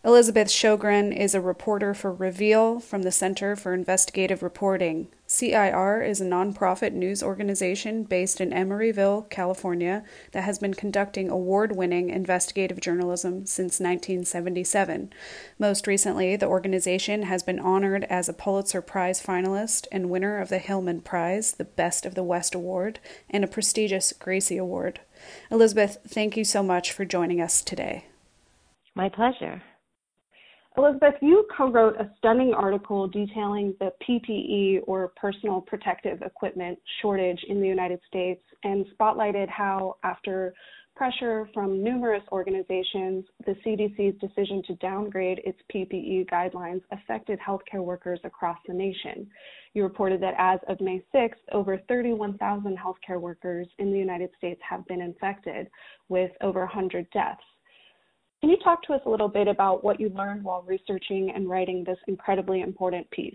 Elizabeth Sjogren is a reporter for Reveal from the Center for Investigative Reporting. CIR is a nonprofit news organization based in Emeryville, California, that has been conducting award winning investigative journalism since 1977. Most recently, the organization has been honored as a Pulitzer Prize finalist and winner of the Hillman Prize, the Best of the West Award, and a prestigious Gracie Award. Elizabeth, thank you so much for joining us today. My pleasure. Elizabeth, you co-wrote a stunning article detailing the PPE, or personal protective equipment, shortage in the United States and spotlighted how, after pressure from numerous organizations, the CDC's decision to downgrade its PPE guidelines affected healthcare workers across the nation. You reported that as of May 6th, over 31,000 healthcare workers in the United States have been infected, with over 100 deaths. Can you talk to us a little bit about what you learned while researching and writing this incredibly important piece?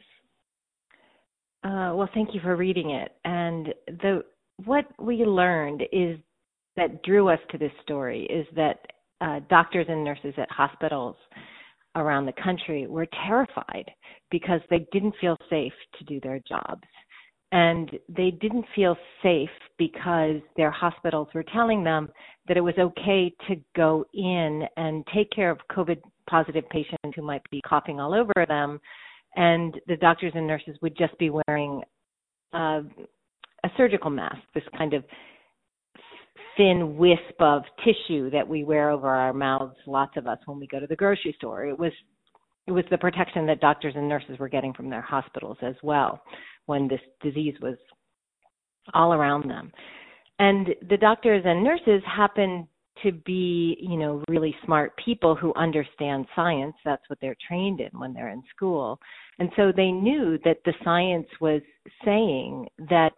Well, thank you for reading it. And what we learned is that drew us to this story is that doctors and nurses at hospitals around the country were terrified because they didn't feel safe to do their jobs. And they didn't feel safe because their hospitals were telling them that it was okay to go in and take care of COVID-positive patients who might be coughing all over them, and the doctors and nurses would just be wearing a surgical mask, this kind of thin wisp of tissue that we wear over our mouths, lots of us, when we go to the grocery store. It was the protection that doctors and nurses were getting from their hospitals as well when this disease was all around them. And the doctors and nurses happen to be, really smart people who understand science. That's what they're trained in when they're in school. And so they knew that the science was saying that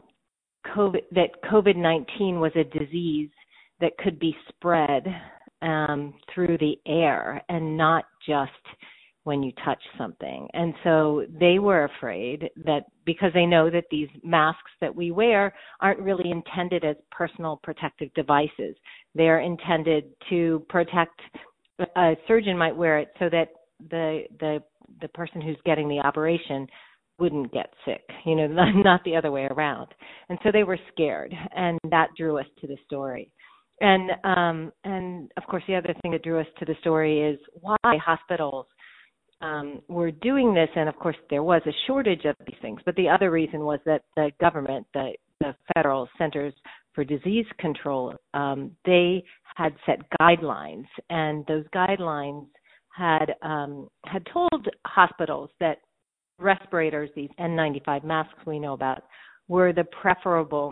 COVID-19 was a disease that could be spread through the air and not just when you touch something. And so they were afraid that because they know that these masks that we wear aren't really intended as personal protective devices. They're intended to protect, a surgeon might wear it so that the person who's getting the operation wouldn't get sick, not the other way around. And so they were scared, and that drew us to the story. And of course, the other thing that drew us to the story is why hospitals were doing this, and of course there was a shortage of these things. But the other reason was that the government, the Federal Centers for Disease Control, they had set guidelines, and those guidelines had told hospitals that respirators, these N95 masks we know about, were the preferable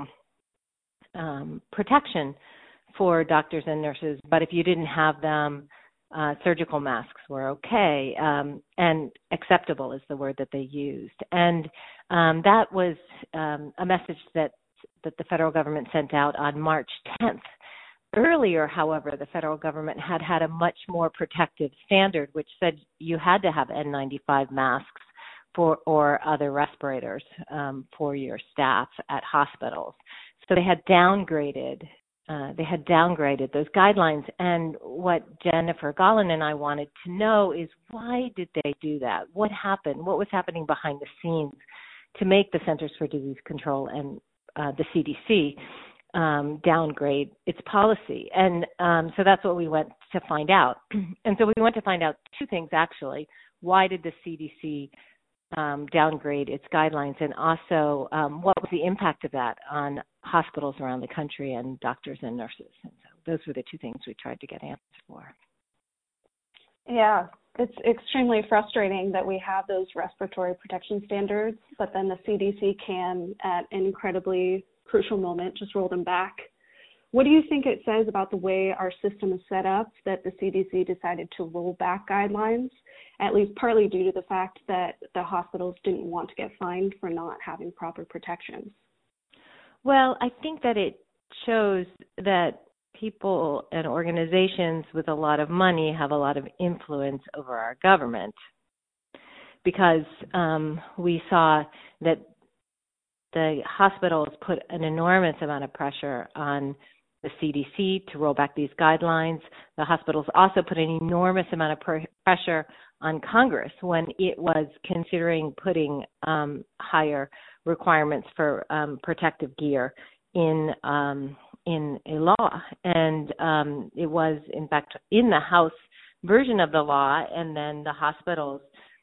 protection for doctors and nurses. But if you didn't have them, surgical masks were okay, and acceptable is the word that they used. And that was a message that the federal government sent out on March 10th. Earlier, however, the federal government had a much more protective standard, which said you had to have N95 masks or other respirators for your staff at hospitals. So they had downgraded those guidelines. And what Jennifer Gollin and I wanted to know is, why did they do that? What happened? What was happening behind the scenes to make the Centers for Disease Control and the CDC downgrade its policy? And so that's what we went to find out. And so we went to find out two things, actually. Why did the CDC downgrade its guidelines, and also what was the impact of that on hospitals around the country and doctors and nurses? And so those were the two things we tried to get answers for. Yeah, it's extremely frustrating that we have those respiratory protection standards, but then the CDC can, at an incredibly crucial moment, just roll them back. What do you think it says about the way our system is set up that the CDC decided to roll back guidelines, at least partly due to the fact that the hospitals didn't want to get fined for not having proper protections? Well, I think that it shows that people and organizations with a lot of money have a lot of influence over our government, because we saw that the hospitals put an enormous amount of pressure on the CDC to roll back these guidelines. The hospitals also put an enormous amount of pressure on Congress when it was considering putting higher requirements for protective gear in a law. And it was, in fact, in the House version of the law, and then the Hospital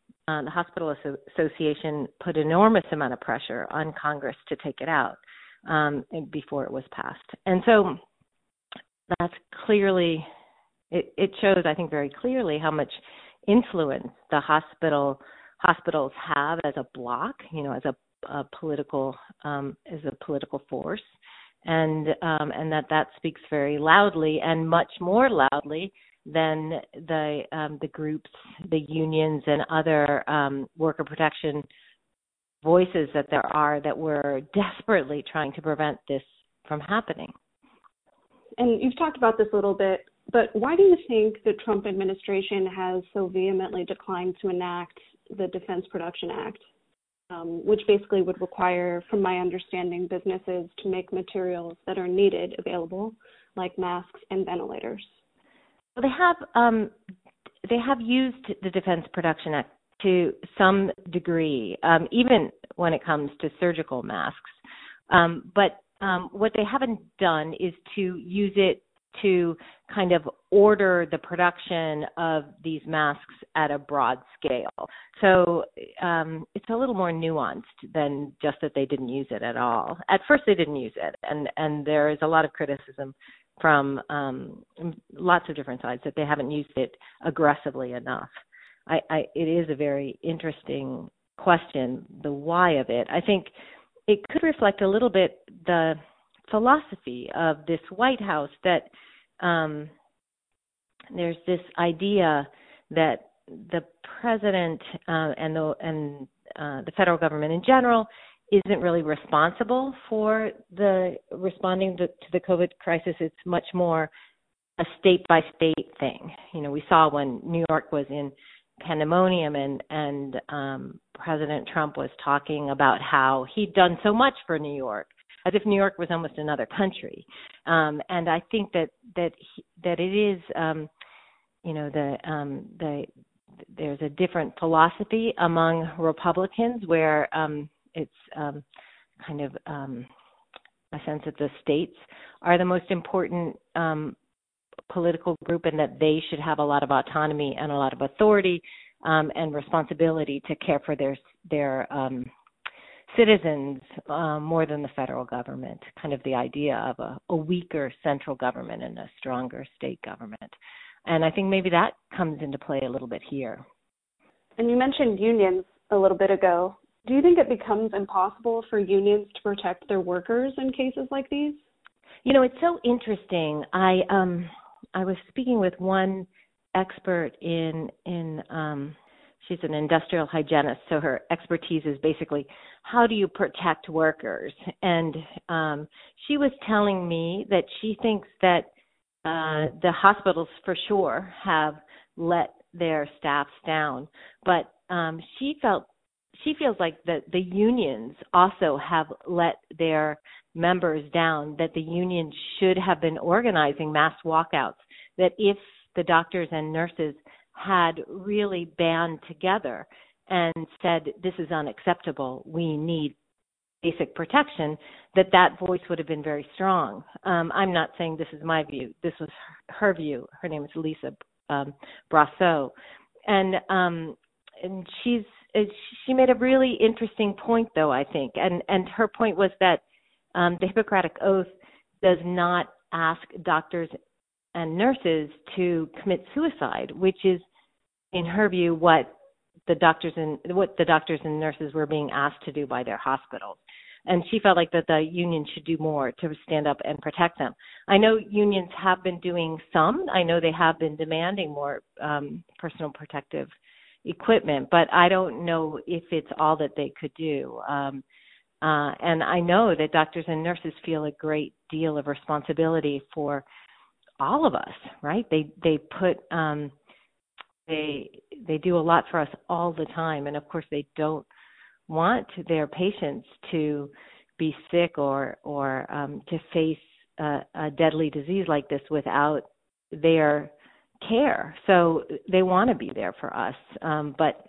Association put enormous amount of pressure on Congress to take it out before it was passed. And so that's clearly, it shows, I think, very clearly how much influence the hospitals have as a bloc, as a political force, and that speaks very loudly, and much more loudly than the groups, the unions, and other worker protection voices that there are that were desperately trying to prevent this from happening. And you've talked about this a little bit, but why do you think the Trump administration has so vehemently declined to enact the Defense Production Act, which basically would require, from my understanding, businesses to make materials that are needed available, like masks and ventilators? Well, they have used the Defense Production Act to some degree, even when it comes to surgical masks. But what they haven't done is to use it to kind of order the production of these masks at a broad scale. So it's a little more nuanced than just that they didn't use it at all. At first they didn't use it, and there is a lot of criticism from lots of different sides that they haven't used it aggressively enough. It is a very interesting question, the why of it. I think it could reflect a little bit the philosophy of this White House that there's this idea that the president and the federal government in general isn't really responsible for the responding to the COVID crisis. It's much more a state-by-state thing. We saw when New York was in pandemonium and President Trump was talking about how he'd done so much for New York, as if New York was almost another country. And I think that it is, there's a different philosophy among Republicans where it's kind of a sense that the states are the most important political group, and that they should have a lot of autonomy and a lot of authority and responsibility to care for their citizens more than the federal government. Kind of the idea of a weaker central government and a stronger state government. And I think maybe that comes into play a little bit here. And you mentioned unions a little bit ago. Do you think it becomes impossible for unions to protect their workers in cases like these? It's so interesting. I was speaking with one expert in she's an industrial hygienist, so her expertise is basically how do you protect workers? And she was telling me that she thinks that the hospitals for sure have let their staffs down, but she feels like the unions also have let their members down, that the unions should have been organizing mass walkouts, that if the doctors and nurses had really band together and said, this is unacceptable, we need basic protection, that voice would have been very strong. I'm not saying this is my view. This was her view. Her name is Lisa Brasseau. And she made a really interesting point, though, I think. And her point was that the Hippocratic Oath does not ask doctors and nurses to commit suicide, which is, in her view, what the doctors and nurses were being asked to do by their hospitals. And she felt like that the union should do more to stand up and protect them. I know unions have been doing some. I know they have been demanding more personal protective equipment, but I don't know if it's all that they could do. And I know that doctors and nurses feel a great deal of responsibility for all of us, right? They put they do a lot for us all the time, and of course they don't want their patients to be sick or to face a deadly disease like this without their care. So they want to be there for us. But,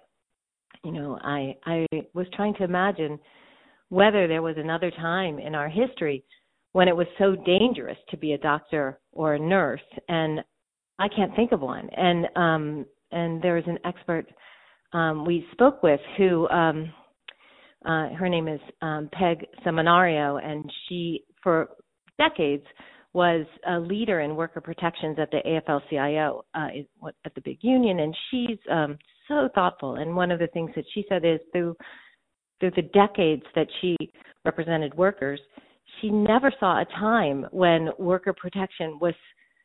I was trying to imagine whether there was another time in our history when it was so dangerous to be a doctor or a nurse, and I can't think of one. And there was an expert we spoke with who, her name is Peg Seminario, and she, for decades, was a leader in worker protections at the AFL-CIO at the big union, and she's so thoughtful. And one of the things that she said is through the decades that she represented workers, she never saw a time when worker protection was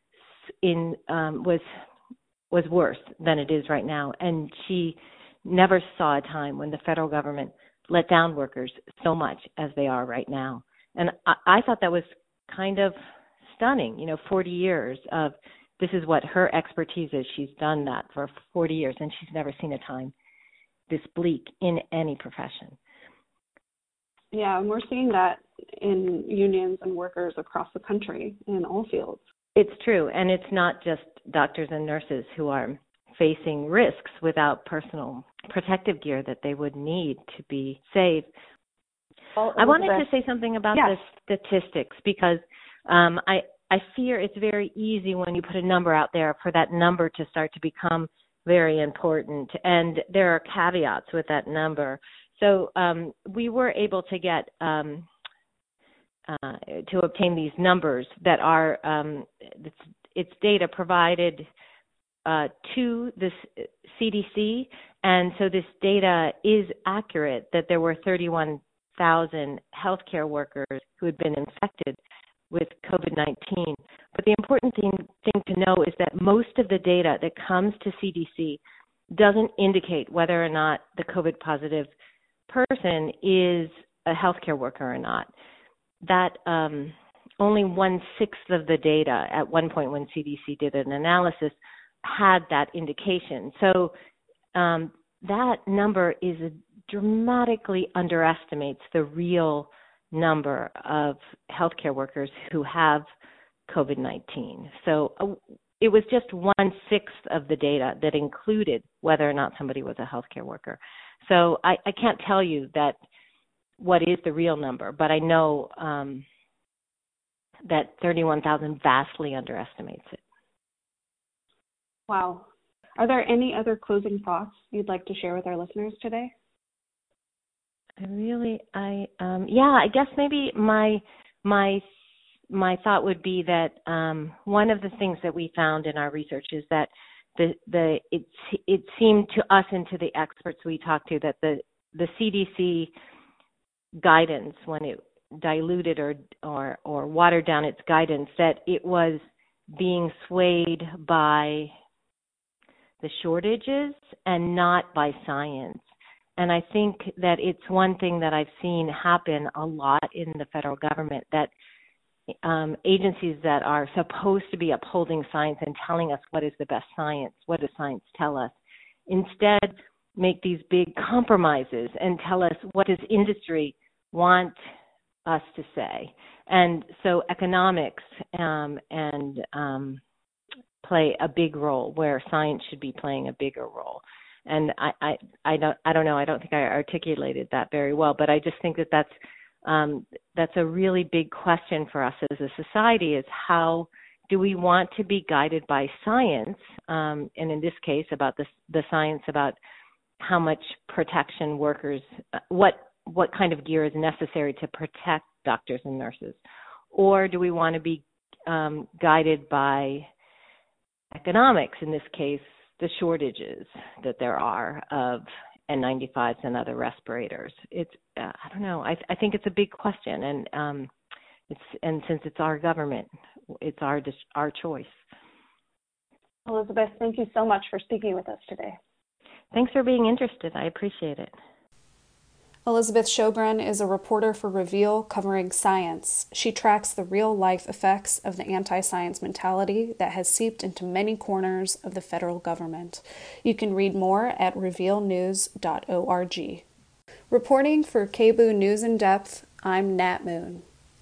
worse than it is right now, and she never saw a time when the federal government let down workers so much as they are right now. And I thought that was kind of stunning. 40 years of this is what her expertise is. She's done that for 40 years, and she's never seen a time this bleak in any profession. Yeah, and we're seeing that in unions and workers across the country in all fields. It's true, and it's not just doctors and nurses who are facing risks without personal protective gear that they would need to be safe. Well, I wanted to say something about the statistics because I fear it's very easy when you put a number out there for that number to start to become very important, and there are caveats with that number. So we were able to get to obtain these numbers that are it's data provided to the CDC, and so this data is accurate that there were 31,000 healthcare workers who had been infected with COVID-19. But the important thing to know is that most of the data that comes to CDC doesn't indicate whether or not the COVID positive person is a healthcare worker or not. That only 1/6 of the data at one point when CDC did an analysis had that indication. So that number dramatically underestimates the real number of healthcare workers who have COVID-19. So it was just 1/6 of the data that included whether or not somebody was a healthcare worker. So I can't tell you that what is the real number, but I know that 31,000 vastly underestimates it. Wow. Are there any other closing thoughts you'd like to share with our listeners today? I guess maybe my thought would be that one of the things that we found in our research is that it seemed to us and to the experts we talked to that the CDC guidance, when it diluted or watered down its guidance, that it was being swayed by the shortages and not by science. And I think that it's one thing that I've seen happen a lot in the federal government, that agencies that are supposed to be upholding science and telling us what is the best science, what does science tell us, instead make these big compromises and tell us what does industry want us to say. And so economics play a big role where science should be playing a bigger role. And I don't know. I don't think I articulated that very well, but I just think that that's a really big question for us as a society: is how do we want to be guided by science, and in this case about the science about how much protection workers, what kind of gear is necessary to protect doctors and nurses, or do we want to be guided by economics, in this case, the shortages that there are of N95s and other respirators? It's I don't know. I think it's a big question, and since it's our government, it's our choice. Elizabeth, thank you so much for speaking with us today. Thanks for being interested. I appreciate it. Elizabeth Sjogren is a reporter for Reveal covering science. She tracks the real-life effects of the anti-science mentality that has seeped into many corners of the federal government. You can read more at revealnews.org. Reporting for KBOO News in Depth, I'm Nat Moon.